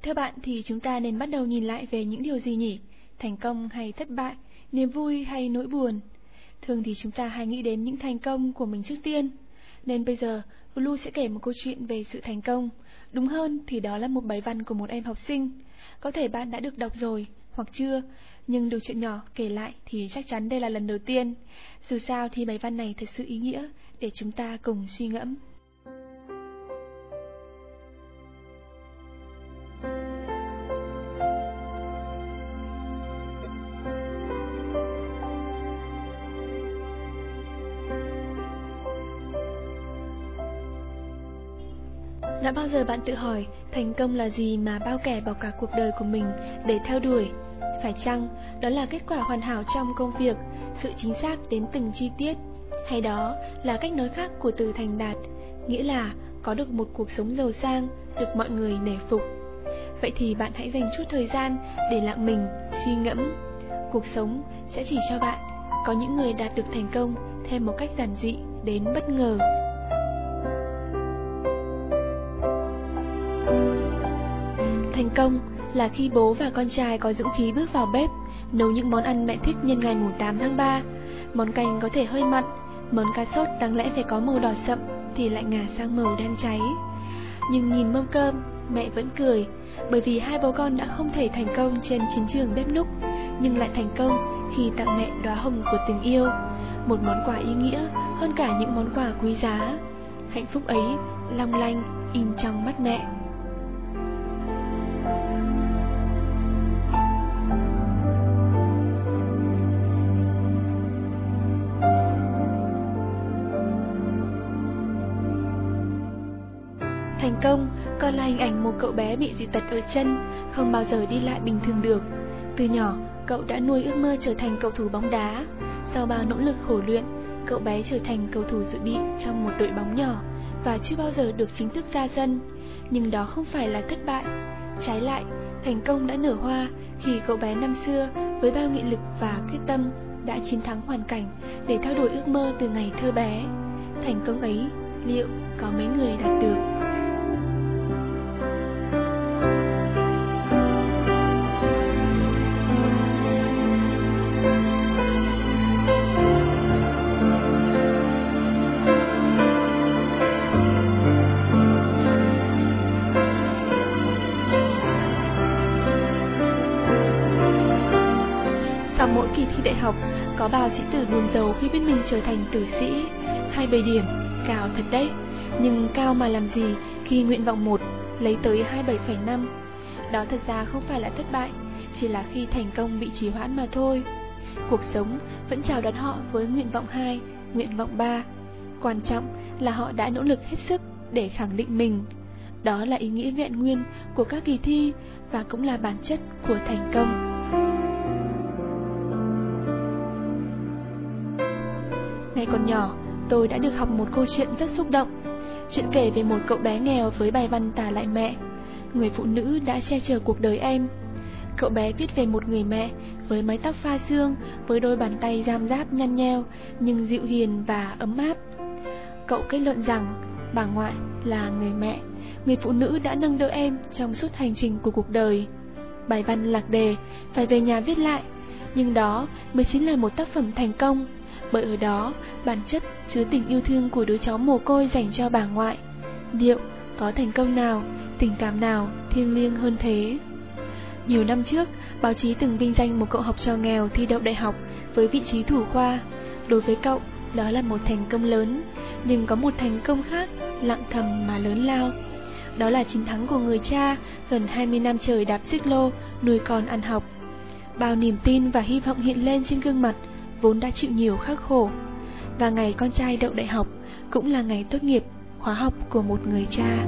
Theo bạn thì chúng ta nên bắt đầu nhìn lại về những điều gì nhỉ? Thành công hay thất bại, niềm vui hay nỗi buồn? Thường thì chúng ta hay nghĩ đến những thành công của mình trước tiên. Nên bây giờ, Blue sẽ kể một câu chuyện về sự thành công. Đúng hơn thì đó là một bài văn của một em học sinh. Có thể bạn đã được đọc rồi, hoặc chưa, nhưng điều chuyện nhỏ kể lại thì chắc chắn đây là lần đầu tiên. Dù sao thì bài văn này thật sự ý nghĩa để chúng ta cùng suy ngẫm. Đã bao giờ bạn tự hỏi thành công là gì mà bao kẻ bỏ cả cuộc đời của mình để theo đuổi? Phải chăng đó là kết quả hoàn hảo trong công việc, sự chính xác đến từng chi tiết? Hay đó là cách nói khác của từ thành đạt, nghĩa là có được một cuộc sống giàu sang, được mọi người nể phục? Vậy thì bạn hãy dành chút thời gian để lặng mình, suy ngẫm. Cuộc sống sẽ chỉ cho bạn có những người đạt được thành công theo một cách giản dị đến bất ngờ. Thành công là khi bố và con trai có dũng khí bước vào bếp, nấu những món ăn mẹ thích nhân ngày 8 tháng 3. Món canh có thể hơi mặn, món cá sốt đáng lẽ phải có màu đỏ sậm thì lại ngả sang màu đen cháy. Nhưng nhìn mâm cơm, mẹ vẫn cười, bởi vì hai bố con đã không thể thành công trên chiến trường bếp núc, nhưng lại thành công khi tặng mẹ đóa hồng của tình yêu, một món quà ý nghĩa hơn cả những món quà quý giá. Hạnh phúc ấy long lanh in trong mắt mẹ. Thành công còn là hình ảnh một cậu bé bị dị tật ở chân, không bao giờ đi lại bình thường được. Từ nhỏ, cậu đã nuôi ước mơ trở thành cầu thủ bóng đá. Sau bao nỗ lực khổ luyện, cậu bé trở thành cầu thủ dự bị trong một đội bóng nhỏ và chưa bao giờ được chính thức ra sân. Nhưng đó không phải là thất bại. Trái lại, thành công đã nở hoa khi cậu bé năm xưa với bao nghị lực và quyết tâm đã chiến thắng hoàn cảnh để theo đuổi ước mơ từ ngày thơ bé. Thành công ấy, liệu có mấy người đạt được? Sau mỗi kỳ thi đại học, có bao sĩ tử buồn rầu khi biết mình trở thành tử sĩ. 27 điểm, cao thật đấy. Nhưng cao mà làm gì khi nguyện vọng 1 lấy tới 27,5? Đó thật ra không phải là thất bại, chỉ là khi thành công bị trì hoãn mà thôi. Cuộc sống vẫn chào đón họ với nguyện vọng 2, nguyện vọng 3. Quan trọng là họ đã nỗ lực hết sức để khẳng định mình. Đó là ý nghĩa vẹn nguyên của các kỳ thi và cũng là bản chất của thành công. Ngày còn nhỏ, tôi đã được học một câu chuyện rất xúc động. Chuyện kể về một cậu bé nghèo với bài văn tả lại mẹ, người phụ nữ đã che chở cuộc đời em. Cậu bé viết về một người mẹ với mái tóc pha sương, với đôi bàn tay giam giáp nhăn nheo nhưng dịu hiền và ấm áp. Cậu kết luận rằng bà ngoại là người mẹ, người phụ nữ đã nâng đỡ em trong suốt hành trình của cuộc đời. Bài văn lạc đề, phải về nhà viết lại, nhưng đó mới chính là một tác phẩm thành công. Bởi ở đó, bản chất chứa tình yêu thương của đứa cháu mồ côi dành cho bà ngoại. Liệu có thành công nào, tình cảm nào thiêng liêng hơn thế? Nhiều năm trước, báo chí từng vinh danh một cậu học trò nghèo thi đậu đại học với vị trí thủ khoa. Đối với cậu, đó là một thành công lớn. Nhưng có một thành công khác, lặng thầm mà lớn lao. Đó là chiến thắng của người cha, gần 20 năm trời đạp xích lô, nuôi con ăn học. Bao niềm tin và hy vọng hiện lên trên gương mặt vốn đã chịu nhiều khắc khổ. Và ngày con trai đậu đại học cũng là ngày tốt nghiệp khóa học của một người cha.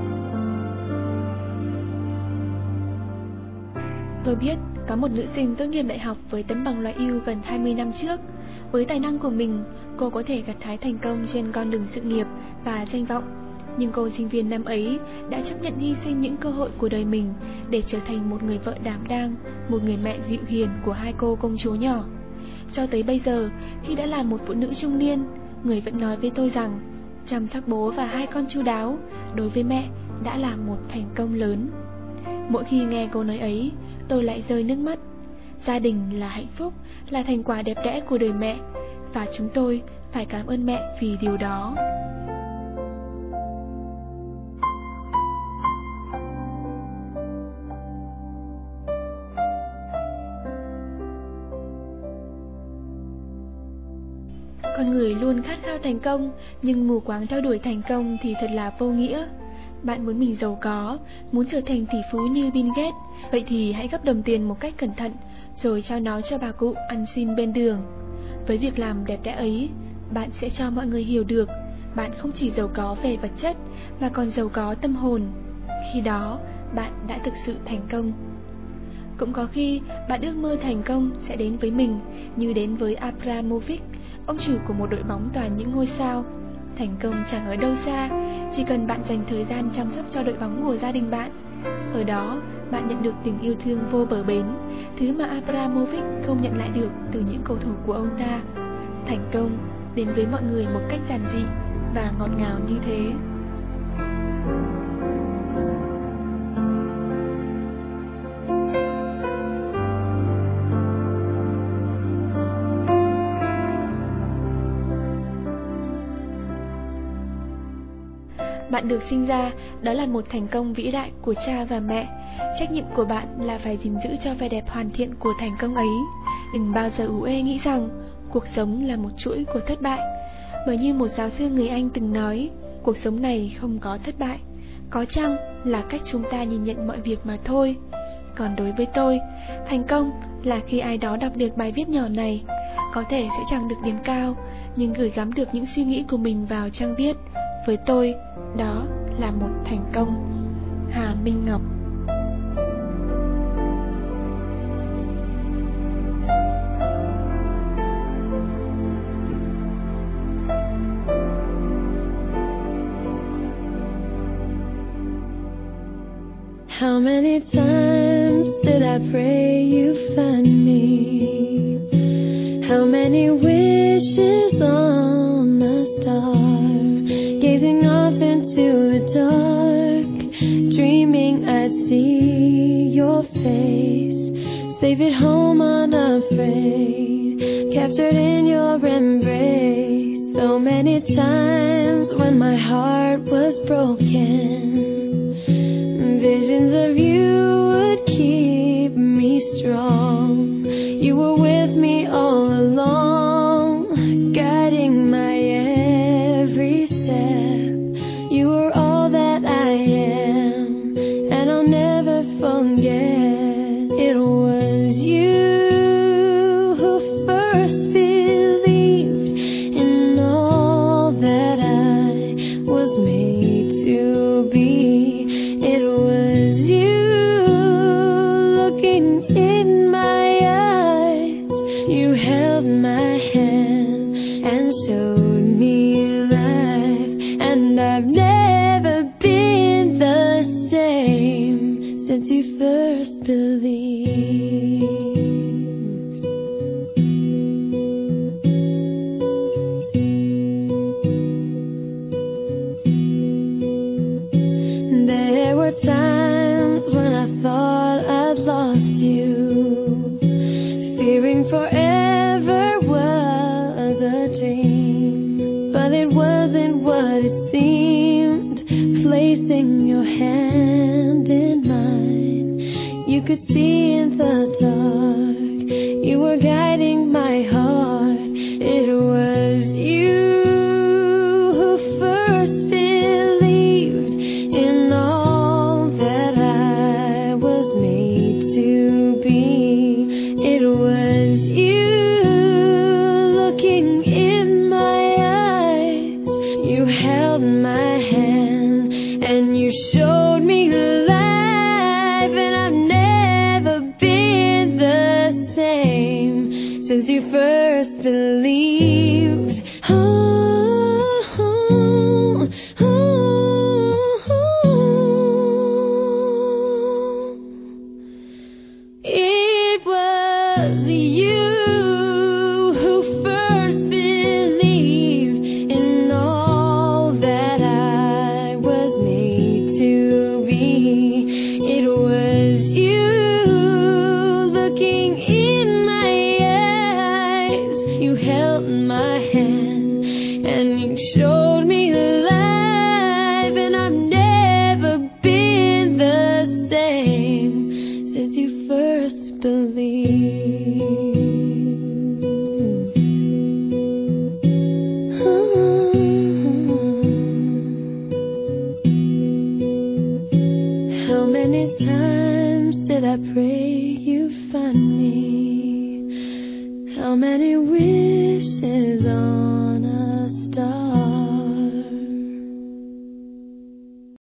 Tôi biết có một nữ sinh tốt nghiệp đại học với tấm bằng loại ưu gần 20 năm trước. Với tài năng của mình, cô có thể gặt hái thành công trên con đường sự nghiệp và danh vọng. Nhưng cô sinh viên năm ấy đã chấp nhận hy sinh những cơ hội của đời mình để trở thành một người vợ đảm đang, một người mẹ dịu hiền của hai cô công chúa nhỏ. Cho tới bây giờ, khi đã là một phụ nữ trung niên, người vẫn nói với tôi rằng chăm sóc bố và hai con chu đáo đối với mẹ đã là một thành công lớn. Mỗi khi nghe câu nói ấy, tôi lại rơi nước mắt. Gia đình là hạnh phúc, là thành quả đẹp đẽ của đời mẹ, và chúng tôi phải cảm ơn mẹ vì điều đó. Con người luôn khát khao thành công, nhưng mù quáng theo đuổi thành công thì thật là vô nghĩa. Bạn muốn mình giàu có, muốn trở thành tỷ phú như Bill Gates, vậy thì hãy gấp đồng tiền một cách cẩn thận, rồi trao nó cho bà cụ ăn xin bên đường. Với việc làm đẹp đẽ ấy, bạn sẽ cho mọi người hiểu được bạn không chỉ giàu có về vật chất, mà còn giàu có tâm hồn. Khi đó, bạn đã thực sự thành công. Cũng có khi, bạn ước mơ thành công sẽ đến với mình, như đến với Abramovich, ông chủ của một đội bóng toàn những ngôi sao. Thành công chẳng ở đâu xa, chỉ cần bạn dành thời gian chăm sóc cho đội bóng của gia đình bạn. Ở đó, bạn nhận được tình yêu thương vô bờ bến, thứ mà Abramovich không nhận lại được từ những cầu thủ của ông ta. Thành công đến với mọi người một cách giản dị và ngọt ngào như thế. Bạn được sinh ra, đó là một thành công vĩ đại của cha và mẹ. Trách nhiệm của bạn là phải gìn giữ cho vẻ đẹp hoàn thiện của thành công ấy. Đừng bao giờ ủ ê nghĩ rằng cuộc sống là một chuỗi của thất bại. Bởi như một giáo sư người Anh từng nói, cuộc sống này không có thất bại, có chăng là cách chúng ta nhìn nhận mọi việc mà thôi. Còn đối với tôi, thành công là khi ai đó đọc được bài viết nhỏ này. Có thể sẽ chẳng được điểm cao, nhưng gửi gắm được những suy nghĩ của mình vào trang viết. Với tôi, đó là một thành công. Hà Minh Ngọc. How many times did I pray you find me? How many wishes on a star, gazing off into the dark, dreaming I'd see your face, safe at home unafraid, captured in your embrace. So many times when my heart was broken, visions of you would keep me strong. You were with me all along, guiding my every step. You were all that I am, and I'll never forget. It was you who first believed in all that I was made to be. It was you looking in my eyes. You held my hand and showed me life, and I've never been the same since you first believed. There were times when I thought I'd lost you, fearing forever was a dream, but it wasn't what it seemed. Placing your hand in mine, you could see in the dark, you were guiding my heart. It was you who first believed in all that I was made to be. It was you looking in my eyes. You held my hand and you showed me life, and I've never been the same since you first believed. It was you who first believed in all that I was made to be. It was way you find me. How many will